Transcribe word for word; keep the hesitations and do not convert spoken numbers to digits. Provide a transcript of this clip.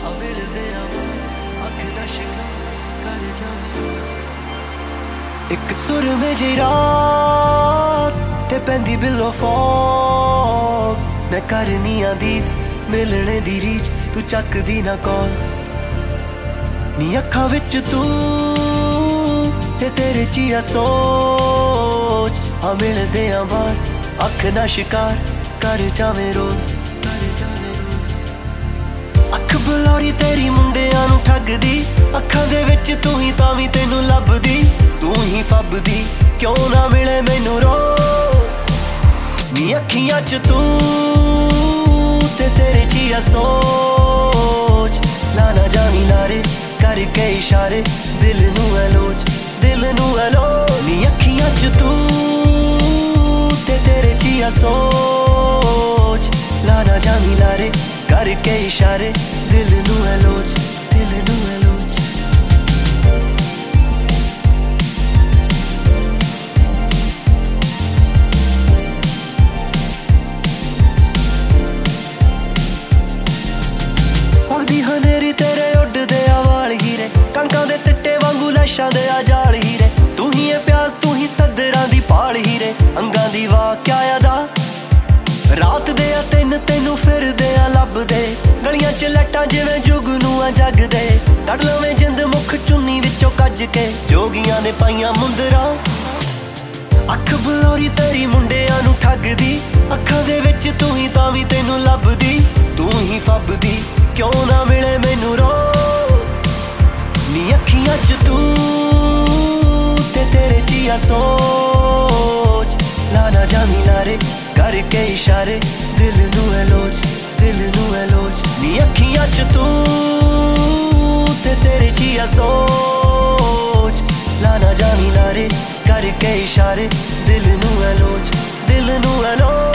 ਆ ਮਿਲਦੇ ਆ ਅੱਖ ਦਾ ਸ਼ਿਕਾਰ ਕਰ ਜਾਵੇ। ਇੱਕ ਸੁਰਮੇ ਜਿਹੀ ਰਾਤ ਤੇ ਪੈਂਦੀ ਬਿੱਲੋ ਫੋਗ, ਮੈਂ ਕਰਨੀ ਆ ਦੀਦ ਮਿਲਣੇ ਦੀ ਰੀਝ, ਤੂੰ ਚੱਕਦੀ ਨਾ ਕਾਲ। ਨੀ ਅੱਖਾਂ ਵਿੱਚ ਤੂੰ ਤੇ ਤੇਰੇ ਚ ਆ ਸੋਚ, ਆ ਮਿਲਦੇ ਆ ਬਾਹਰ ਅੱਖ ਨਾ ਸ਼ਿਕਾਰ ਕਰ ਜਾਵੇਂ ਰੋਜ਼। ਅੱਖ ਬਲੌਰੀ ਤੇਰੀ ਮੁੰਡਿਆਂ ਨੂੰ ਠੱਗਦੀ, ਅੱਖਾਂ ਦੇ ਵਿੱਚ ਤੂੰ ਹੀ ਤਾਂ ਵੀ ਤੈਨੂੰ ਲੱਭਦੀ, ਤੂੰ ਹੀ ਫੱਬਦੀ ਕਿਉਂ ਨਾ ਮਿਲੇ ਮੈਨੂੰ ਰੋਜ਼। ਨੀ ਅੱਖੀਆਂ ਚ ਤੂੰ ਤੇ ਤੇਰੇ ਚ ਆ ਸੋਚ, ਲਾ ਨਾ ਜਾਵੀਂ ਲਾਰੇ ਕਰਕੇ ਇਸ਼ਾਰੇ ਦਿਲ ਨੂੰ ਐ ਲੋਚ, ਦਿਲ ਨੂੰ ਐ ਲੋਚ। ਨੀ ਅੱਖੀਆਂ ਚ ਤੂੰ ਤੇ ਤੇਰੇ ਚ ਆ ਸੋਚ, ਲਾ ਨਾ ਜਾਵੀਂ ਲਾਰੇ ਕਰਕੇ ਇਸ਼ਾਰੇ ਦਿਲ ਨੂੰ ਐ ਲੋਚ, ਦਿਲ ਨੂੰ ਐ ਲੋਚ। ਪਗਦੀ ਹਨੇਰੀ ਤੇਰੇ ਉੱਡਦੇ ਆ ਵਾਲ ਹੀਰੇ, ਕਣਕਾਂ ਦੇ ਸਿੱਟੇ ਵਾਂਗੂ ਲਾਸ਼ਾਂ ਦੇ ਆ ਜਾਲ ਹੀਰੇ, ਤੂੰ ਹੀ ਏ ਪਿਆਸ ਤੂੰ ਹੀ ਸੱਦਰਾਂ ਦੀ ਪਾਲ ਹੀਰੇ, ਅੰਗਾਂ ਦੀ ਵਾਕਿਆ ਅਦਾ ਰਾਤ ਦੇ ਆ ਤਿੰਨ ਤੈਨੂੰ ਫਿਰਦੇ ਆ ਲੱਭਦੇ, ਗਲੀਆਂ ਚ ਲੱਟਾਂ ਜਿਵੇਂ ਜੁਗਨੂ ਆ ਜਗਦੇ, ਕੱਢ ਲਵੇਂ ਜਿੰਦ ਮੁੱਖ ਚੁੰਨੀ ਵਿੱਚੋਂ ਕੱਜ ਕੇ, ਜੋਗੀਆਂ ਨੇ ਪਾਈਆਂ ਮੁੰਦਰਾਂ। ਅੱਖ ਬਲੌਰੀ ਤੇਰੀ ਮੁੰਡਿਆਂ ਨੂੰ ਠੱਗਦੀ, ਅੱਖਾਂ ਦੇ ਵਿੱਚ ਤੂੰ ਹੀ ਤਾਂ ਵੀ ਤੈਨੂੰ ਲੱਭਦੀ, ਤੂੰ ਹੀ ਫੱਬਦੀ ਕਿਉਂ ਨਾ ਮਿਲੇ ਮੈਨੂੰ ਰੋਜ਼। ਨੀ ਅੱਖੀਆਂ ਚ ਤੂੰ ਤੇ ਤੇਰੇ ਚ ਆ ਸੋਚ, ਲਾ ਨਾ ਜਾਵੀਂ ਲਾਰੇ ਕਰਕੇ ਇਸ਼ਾਰੇ ਦਿਲ ਨੂੰ ਐ ਲੋਚ, ਦਿਲ ਨੂੰ ਐ ਲੋਚ। ਨੀ ਅੱਖੀਆਂ ਚ ਤੂੰ ਤੇ ਤੇਰੇ ਚ ਆ ਸੋਚ, ਲਾ ਨਾ ਜਾਵੀਂ ਲਾਰੇ ਕਰਕੇ ਇਸ਼ਾਰੇ ਦਿਲ ਨੂੰ ਐ ਲੋਚ, ਦਿਲ ਨੂੰ ਐ ਲੋਚ।